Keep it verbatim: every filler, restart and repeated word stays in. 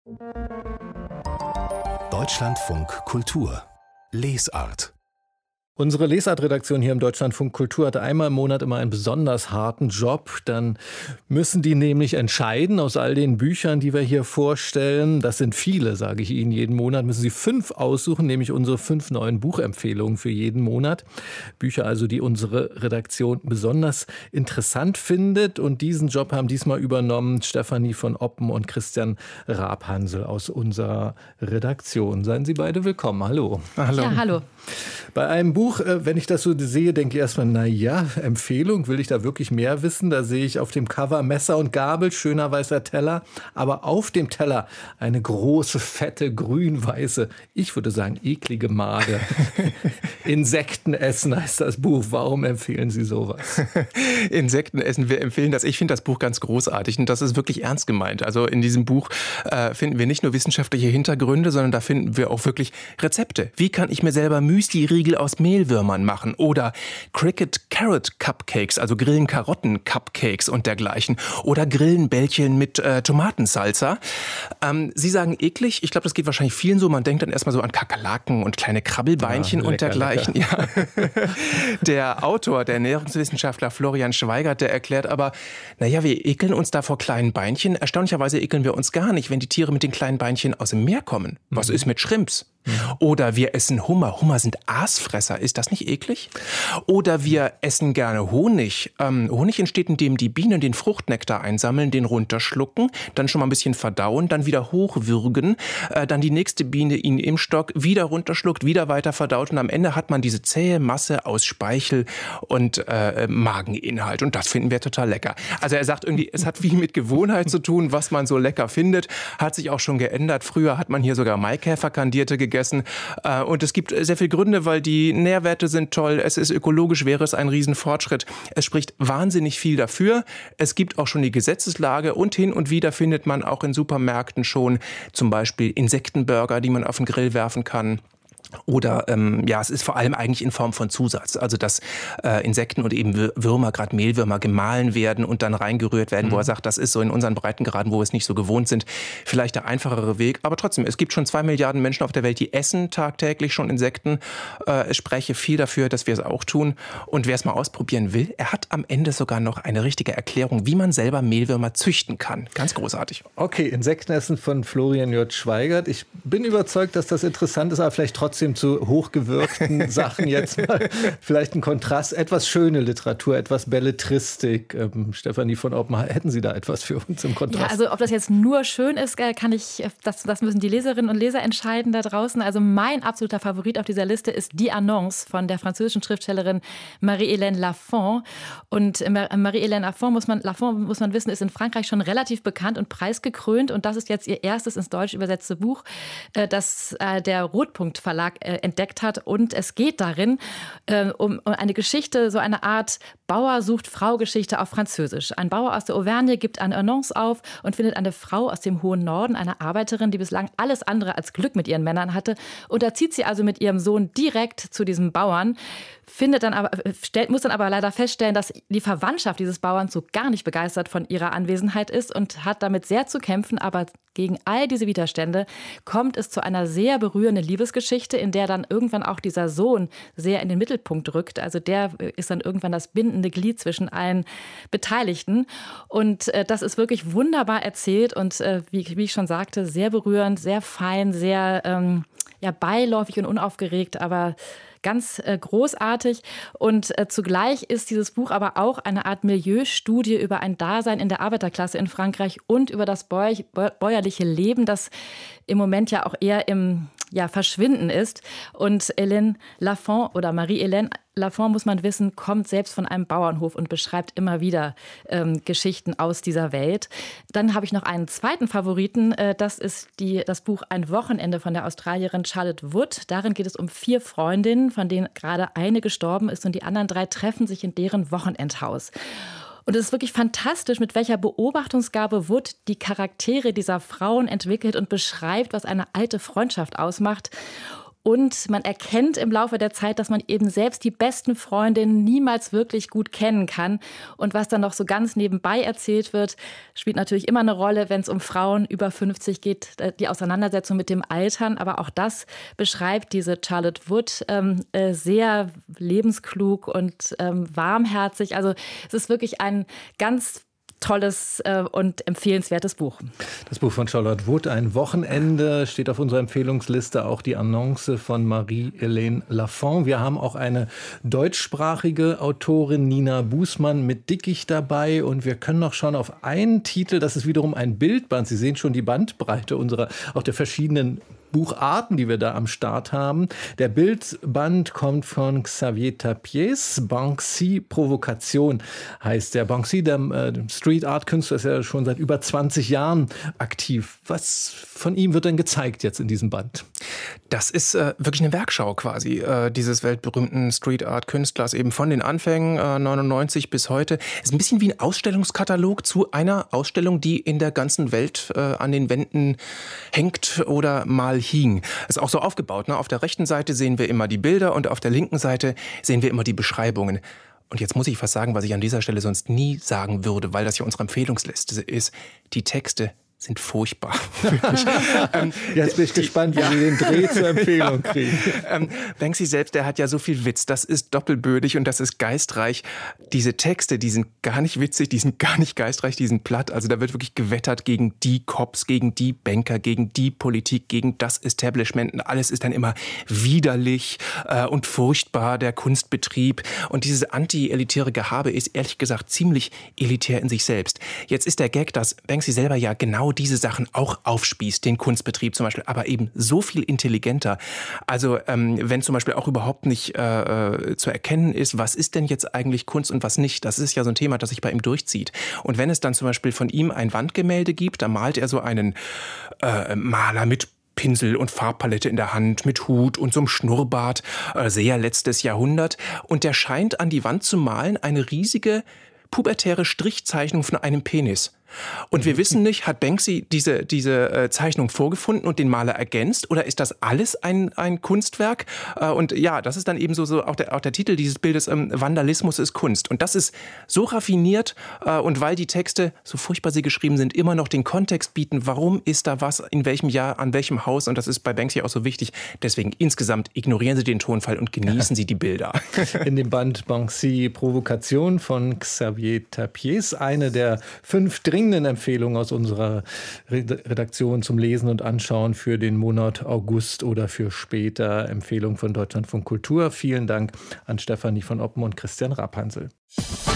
Deutschlandfunk Kultur Lesart. Unsere Lesart-Redaktion hier im Deutschlandfunk Kultur hatte einmal im Monat immer einen besonders harten Job. Dann müssen die nämlich entscheiden aus all den Büchern, die wir hier vorstellen. Das sind viele, sage ich Ihnen. Jeden Monat müssen Sie fünf aussuchen, nämlich unsere fünf neuen Buchempfehlungen für jeden Monat. Bücher also, die unsere Redaktion besonders interessant findet. Und diesen Job haben diesmal übernommen Stefanie von Oppen und Christian Rabhansel aus unserer Redaktion. Seien Sie beide willkommen. Hallo. Hallo. Ja, hallo. Bei einem Buch, wenn ich das so sehe, denke ich erstmal, na ja, Empfehlung, will ich da wirklich mehr wissen? Da sehe ich auf dem Cover Messer und Gabel, schöner weißer Teller, aber auf dem Teller eine große, fette, grün-weiße, ich würde sagen, eklige Made. Insekten essen heißt das Buch. Warum empfehlen Sie sowas? Insekten essen, wir empfehlen das. Ich finde das Buch ganz großartig und das ist wirklich ernst gemeint. Also in diesem Buch äh, finden wir nicht nur wissenschaftliche Hintergründe, sondern da finden wir auch wirklich Rezepte. Wie kann ich mir selber Müsli-Riegel aus Mehlwürmern machen oder Cricket Carrot Cupcakes, also Grillen Karotten Cupcakes und dergleichen oder Grillenbällchen mit äh, Tomatensalsa. Ähm, Sie sagen eklig, ich glaube, das geht wahrscheinlich vielen so. Man denkt dann erstmal so an Kakerlaken und kleine Krabbelbeinchen ja, lecker, und dergleichen. Ja. Der Autor, der Ernährungswissenschaftler Florian Schweigert, der erklärt aber, naja, wir ekeln uns da vor kleinen Beinchen. Erstaunlicherweise ekeln wir uns gar nicht, wenn die Tiere mit den kleinen Beinchen aus dem Meer kommen. Was mhm. ist mit Shrimps? Oder wir essen Hummer. Hummer sind Aasfresser. Ist das nicht eklig? Oder wir essen gerne Honig. Ähm, Honig entsteht, indem die Bienen den Fruchtnektar einsammeln, den runterschlucken, dann schon mal ein bisschen verdauen, dann wieder hochwürgen, äh, dann die nächste Biene ihn im Stock wieder runterschluckt, wieder weiter verdaut und am Ende hat man diese zähe Masse aus Speichel und äh, Mageninhalt. Und das finden wir total lecker. Also er sagt irgendwie, es hat viel mit Gewohnheit zu tun, was man so lecker findet. Hat sich auch schon geändert. Früher hat man hier sogar Maikäferkandierte gegessen. Und es gibt sehr viele Gründe, weil die Nährwerte sind toll. Es ist ökologisch, wäre es ein Riesenfortschritt. Es spricht wahnsinnig viel dafür. Es gibt auch schon die Gesetzeslage und hin und wieder findet man auch in Supermärkten schon zum Beispiel Insektenburger, die man auf den Grill werfen kann. Oder ähm, ja, es ist vor allem eigentlich in Form von Zusatz, also dass äh, Insekten und eben Würmer, gerade Mehlwürmer, gemahlen werden und dann reingerührt werden, mhm. wo er sagt, das ist so in unseren Breitengraden, wo wir es nicht so gewohnt sind, vielleicht der einfachere Weg. Aber trotzdem, es gibt schon zwei Milliarden Menschen auf der Welt, die essen tagtäglich schon Insekten. Äh, es spreche viel dafür, dass wir es auch tun. Und wer es mal ausprobieren will, er hat am Ende sogar noch eine richtige Erklärung, wie man selber Mehlwürmer züchten kann. Ganz großartig. Okay, Insektenessen von Florian J. Schweigert. Ich bin überzeugt, dass das interessant ist, aber vielleicht trotzdem zu hochgewirkten Sachen jetzt mal vielleicht ein Kontrast, etwas schöne Literatur, etwas Belletristik. Ähm, Stefanie von Oppen, hätten Sie da etwas für uns im Kontrast? Ja, also ob das jetzt nur schön ist, kann ich, das, das müssen die Leserinnen und Leser entscheiden da draußen. Also mein absoluter Favorit auf dieser Liste ist Die Annonce von der französischen Schriftstellerin Marie-Hélène Lafon. Und Marie-Hélène Lafon, muss man, Lafon, muss man wissen, ist in Frankreich schon relativ bekannt und preisgekrönt. Und das ist jetzt ihr erstes ins Deutsche übersetzte Buch, das der Rotpunkt Verlag entdeckt hat. Und es geht darin äh, um, um eine Geschichte, so eine Art Bauer sucht Frau-Geschichte auf Französisch. Ein Bauer aus der Auvergne gibt eine Annonce auf und findet eine Frau aus dem hohen Norden, eine Arbeiterin, die bislang alles andere als Glück mit ihren Männern hatte. Und da zieht sie also mit ihrem Sohn direkt zu diesem Bauern. Findet dann aber, stellt, muss dann aber leider feststellen, dass die Verwandtschaft dieses Bauern so gar nicht begeistert von ihrer Anwesenheit ist und hat damit sehr zu kämpfen. Aber gegen all diese Widerstände kommt es zu einer sehr berührenden Liebesgeschichte, in der dann irgendwann auch dieser Sohn sehr in den Mittelpunkt rückt. Also der ist dann irgendwann das bindende Glied zwischen allen Beteiligten. Und äh, das ist wirklich wunderbar erzählt und äh, wie, wie ich schon sagte, sehr berührend, sehr fein, sehr ähm, ja, beiläufig und unaufgeregt, aber ganz äh, großartig. Und äh, zugleich ist dieses Buch aber auch eine Art Milieustudie über ein Dasein in der Arbeiterklasse in Frankreich und über das bäu- bäuerliche Leben, das im Moment ja auch eher im ja, Verschwinden ist. Und Hélène Lafon oder Marie-Hélène Lafon, muss man wissen, kommt selbst von einem Bauernhof und beschreibt immer wieder ähm, Geschichten aus dieser Welt. Dann habe ich noch einen zweiten Favoriten. Äh, das ist die, das Buch Ein Wochenende von der Australierin Charlotte Wood. Darin geht es um vier Freundinnen, von denen gerade eine gestorben ist und die anderen drei treffen sich in deren Wochenendhaus. Und es ist wirklich fantastisch, mit welcher Beobachtungsgabe Wood die Charaktere dieser Frauen entwickelt und beschreibt, was eine alte Freundschaft ausmacht. Und man erkennt im Laufe der Zeit, dass man eben selbst die besten Freundinnen niemals wirklich gut kennen kann. Und was dann noch so ganz nebenbei erzählt wird, spielt natürlich immer eine Rolle, wenn es um Frauen über fünfzig geht, die Auseinandersetzung mit dem Altern. Aber auch das beschreibt diese Charlotte Wood ähm, sehr lebensklug und ähm, warmherzig. Also es ist wirklich ein ganz tolles äh, und empfehlenswertes Buch. Das Buch von Charlotte Wood, Ein Wochenende, steht auf unserer Empfehlungsliste, auch die Annonce von Marie-Hélène Lafont. Wir haben auch eine deutschsprachige Autorin, Nina Bußmann, mit Dickicht dabei, und wir können noch schauen auf einen Titel, das ist wiederum ein Bildband. Sie sehen schon die Bandbreite unserer, auch der verschiedenen Bucharten, die wir da am Start haben. Der Bildband kommt von Xavier Tapies. Banksy Provokation heißt der. Banksy, der äh, Street Art Künstler, ist ja schon seit über zwanzig Jahren aktiv. Was von ihm wird denn gezeigt jetzt in diesem Band? Das ist äh, wirklich eine Werkschau quasi äh, dieses weltberühmten Street Art Künstlers, eben von den Anfängen äh, neunundneunzig bis heute. Ist ein bisschen wie ein Ausstellungskatalog zu einer Ausstellung, die in der ganzen Welt äh, an den Wänden hängt oder mal hing. Ist auch so aufgebaut, ne? Auf der rechten Seite sehen wir immer die Bilder und auf der linken Seite sehen wir immer die Beschreibungen. Und jetzt muss ich was sagen, was ich an dieser Stelle sonst nie sagen würde, weil das ja unsere Empfehlungsliste ist. Die Texte sind furchtbar. ähm, Jetzt bin ich gespannt, wie ja. wir den Dreh zur Empfehlung kriegen. ähm, Banksy selbst, der hat ja so viel Witz. Das ist doppelbödig und das ist geistreich. Diese Texte, die sind gar nicht witzig, die sind gar nicht geistreich, die sind platt. Also da wird wirklich gewettert gegen die Cops, gegen die Banker, gegen die Politik, gegen das Establishment. Und alles ist dann immer widerlich äh, und furchtbar, der Kunstbetrieb. Und dieses anti-elitäre Gehabe ist ehrlich gesagt ziemlich elitär in sich selbst. Jetzt ist der Gag, dass Banksy selber ja genau diese Sachen auch aufspießt, den Kunstbetrieb zum Beispiel, aber eben so viel intelligenter. Also ähm, wenn zum Beispiel auch überhaupt nicht äh, zu erkennen ist, was ist denn jetzt eigentlich Kunst und was nicht, das ist ja so ein Thema, das sich bei ihm durchzieht. Und wenn es dann zum Beispiel von ihm ein Wandgemälde gibt, da malt er so einen äh, Maler mit Pinsel und Farbpalette in der Hand, mit Hut und so einem Schnurrbart, äh, sehr letztes Jahrhundert. Und der scheint an die Wand zu malen eine riesige pubertäre Strichzeichnung von einem Penis. Und wir wissen nicht, hat Banksy diese, diese äh, Zeichnung vorgefunden und den Maler ergänzt, oder ist das alles ein, ein Kunstwerk? Äh, und ja, das ist dann eben so, so auch, der, auch der Titel dieses Bildes, ähm, Vandalismus ist Kunst. Und das ist so raffiniert äh, und weil die Texte, so furchtbar sie geschrieben sind, immer noch den Kontext bieten, warum ist da was, in welchem Jahr, an welchem Haus, und das ist bei Banksy auch so wichtig. Deswegen insgesamt ignorieren Sie den Tonfall und genießen Sie die Bilder. In dem Band Banksy Provokation von Xavier Tapies, eine der fünf dringenden Empfehlungen aus unserer Redaktion zum Lesen und Anschauen für den Monat August oder für später. Empfehlung von Deutschlandfunk Kultur. Vielen Dank an Stefanie von Oppen und Christian Rapansel.